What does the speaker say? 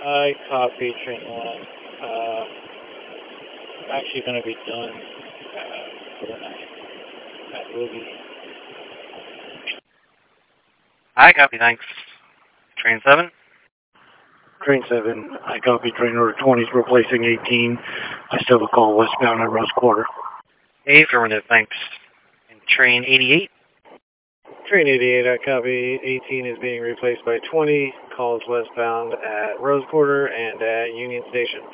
I copy train 1. I'm actually going to be done for the night. That will be. I copy, thanks. Train 7? Train 7, I copy train order 20 is replacing 18. I still have a call westbound at Rose Quarter. Affirmative, thanks. And train 88? Train 88, I copy. 18 is being replaced by 20. Calls westbound at Rose Quarter and at Union Station.